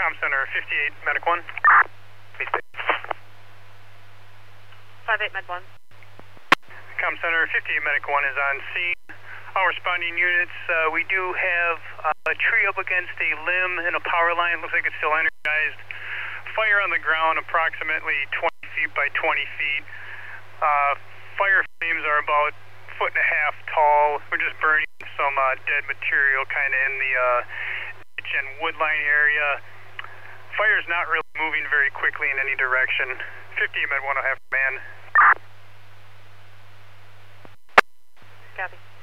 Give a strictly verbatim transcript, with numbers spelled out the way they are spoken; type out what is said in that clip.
Com Center fifty-eight, Medic one. five eight, Med one. Com Center fifty-eight, Medic one is on scene. All responding units, uh, we do have uh, a tree up against a limb and a power line. Looks like it's still energized. Fire on the ground approximately twenty feet by twenty feet. Uh, fire flames are about a foot and a half tall. We're just burning some uh, dead material kind of in the uh, ditch and wood line area. Fire's not really moving very quickly in any direction. fifty Med one will have man. Copy.